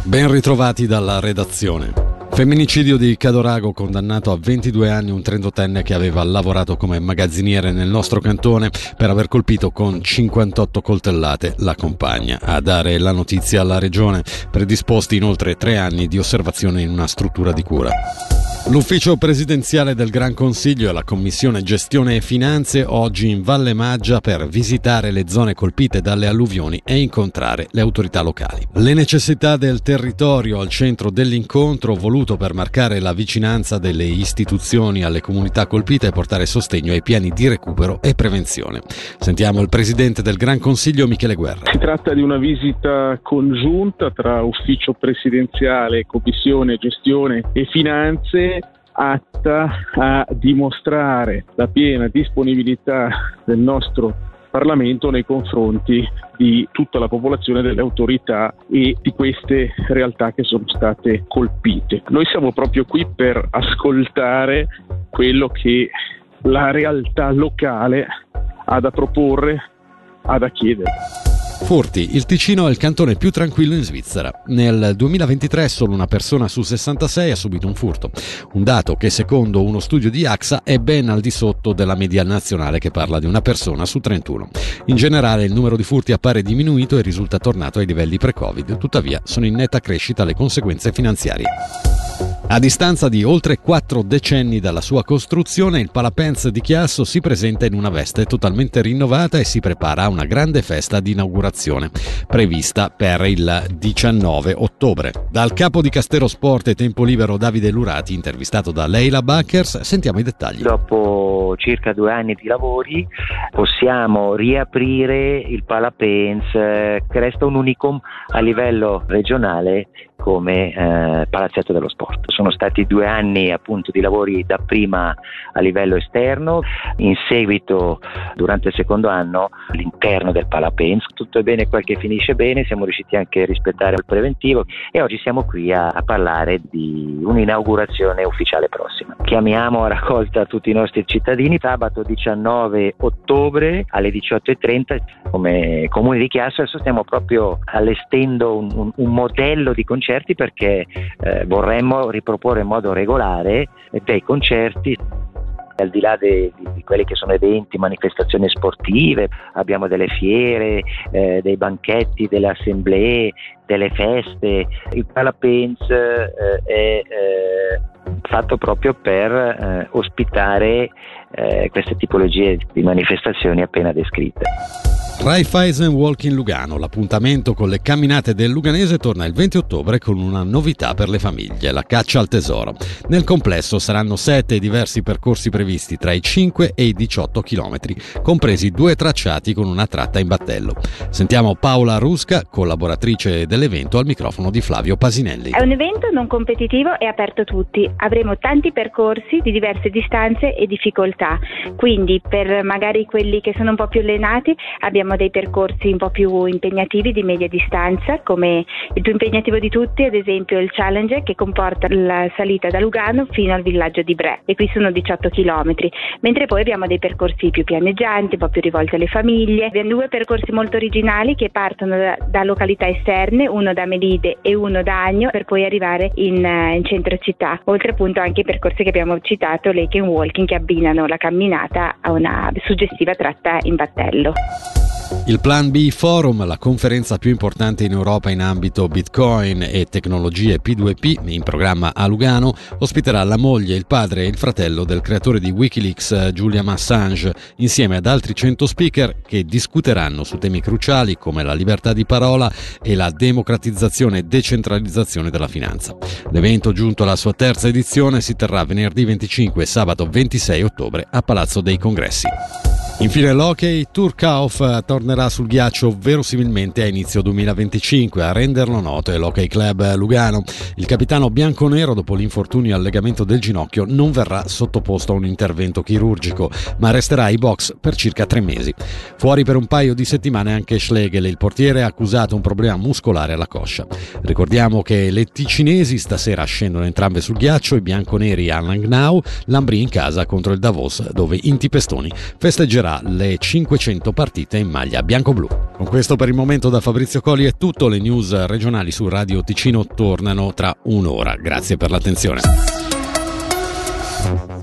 Ben ritrovati dalla redazione. Femminicidio di Cadorago, condannato a 22 anni un 38enne che aveva lavorato come magazziniere nel nostro cantone per aver colpito con 58 coltellate la compagna. A dare la notizia alla regione, predisposti inoltre 3 anni di osservazione in una struttura di cura. L'ufficio presidenziale del Gran Consiglio e la Commissione Gestione e Finanze oggi in Valle Maggia per visitare le zone colpite dalle alluvioni e incontrare le autorità locali. Le necessità del territorio al centro dell'incontro, voluto per marcare la vicinanza delle istituzioni alle comunità colpite e portare sostegno ai piani di recupero e prevenzione. Sentiamo il presidente del Gran Consiglio, Michele Guerra. Si tratta di una visita congiunta tra ufficio presidenziale, Commissione Gestione e Finanze, atta a dimostrare la piena disponibilità del nostro Parlamento nei confronti di tutta la popolazione, delle autorità e di queste realtà che sono state colpite. Noi siamo proprio qui per ascoltare quello che la realtà locale ha da proporre, ha da chiedere. Furti. Il Ticino è il cantone più tranquillo in Svizzera. Nel 2023 solo una persona su 66 ha subito un furto, un dato che secondo uno studio di AXA è ben al di sotto della media nazionale che parla di una persona su 31. In generale il numero di furti appare diminuito e risulta tornato ai livelli pre-Covid, tuttavia sono in netta crescita le conseguenze finanziarie. A distanza di oltre 4 decenni dalla sua costruzione, il Palapens di Chiasso si presenta in una veste totalmente rinnovata e si prepara a una grande festa di inaugurazione, prevista per il 19 ottobre. Dal capo di Castero Sport e Tempo Libero Davide Lurati, intervistato da Leila Backers, sentiamo i dettagli. Dopo circa 2 anni di lavori possiamo riaprire il Palapens, che resta un unicum a livello regionale come palazzetto dello sport. Sono stati 2 anni appunto di lavori dapprima a livello esterno, in seguito durante il secondo anno all'interno del Palapens. Tutto è bene quel che finisce bene, siamo riusciti anche a rispettare il preventivo e oggi siamo qui a parlare di un'inaugurazione ufficiale prossima. Chiamiamo a raccolta tutti i nostri cittadini sabato 19 ottobre alle 18:30 come Comune di Chiasso. Adesso stiamo proprio allestendo un modello di concerti perché vorremmo riproporre in modo regolare dei concerti. Al di là di quelli che sono eventi, manifestazioni sportive, abbiamo delle fiere, dei banchetti, delle assemblee, delle feste. Il Palapens è fatto proprio per ospitare queste tipologie di manifestazioni appena descritte. Raiffeisen Walk in Lugano, l'appuntamento con le camminate del Luganese torna il 20 ottobre con una novità per le famiglie, la caccia al tesoro. Nel complesso saranno 7 diversi percorsi previsti tra i 5 e i 18 chilometri, compresi 2 tracciati con una tratta in battello. Sentiamo Paola Rusca, collaboratrice dell'evento, al microfono di Flavio Pasinelli. È un evento non competitivo e aperto a tutti. Avremo tanti percorsi di diverse distanze e difficoltà, quindi per magari quelli che sono un po' più allenati abbiamo dei percorsi un po' più impegnativi di media distanza, come il più impegnativo di tutti ad esempio il Challenge, che comporta la salita da Lugano fino al villaggio di Bre, e qui sono 18 chilometri, mentre poi abbiamo dei percorsi più pianeggianti, un po' più rivolti alle famiglie. Abbiamo 2 percorsi molto originali che partono da località esterne, uno da Melide e uno da Agno, per poi arrivare in centro città, oltre appunto anche i percorsi che abbiamo citato, Lake and Walking, che abbinano la camminata a una suggestiva tratta in battello. Il Plan B Forum, la conferenza più importante in Europa in ambito Bitcoin e tecnologie P2P, in programma a Lugano, ospiterà la moglie, il padre e il fratello del creatore di Wikileaks, Julian Assange, insieme ad altri 100 speaker che discuteranno su temi cruciali come la libertà di parola e la democratizzazione e decentralizzazione della finanza. L'evento, giunto alla sua 3ª edizione, si terrà venerdì 25 e sabato 26 ottobre a Palazzo dei Congressi. Infine l'hockey, Turcauf tornerà sul ghiaccio verosimilmente a inizio 2025. A renderlo noto è l'Hockey Club Lugano. Il capitano bianconero, dopo l'infortunio al legamento del ginocchio, non verrà sottoposto a un intervento chirurgico, ma resterà ai box per circa 3 mesi. Fuori per un paio di settimane anche Schlegel, il portiere, ha accusato un problema muscolare alla coscia. Ricordiamo che le ticinesi stasera scendono entrambe sul ghiaccio, i bianconeri a Langnau, l'Ambrì in casa contro il Davos, dove Inti Pestoni festeggerà disputerà le 500 partite in maglia bianco-blu. Con questo per il momento da Fabrizio Colli è tutto. Le news regionali su Radio Ticino tornano tra un'ora. Grazie per l'attenzione.